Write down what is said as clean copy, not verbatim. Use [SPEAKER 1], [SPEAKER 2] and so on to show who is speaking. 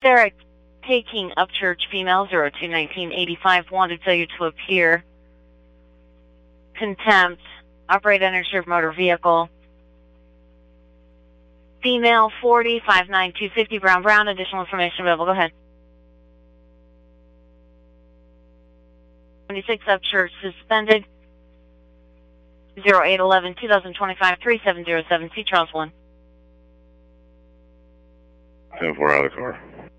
[SPEAKER 1] Sarah taking Upchurch female 021985 wanted failure to appear. Contempt. Operate uninsured motor vehicle. Female 40 59250 Brown. Additional information available. Go ahead. 76 Upchurch suspended. 0811 2025 3707 C Charles 1.
[SPEAKER 2] 10-4 out of the car.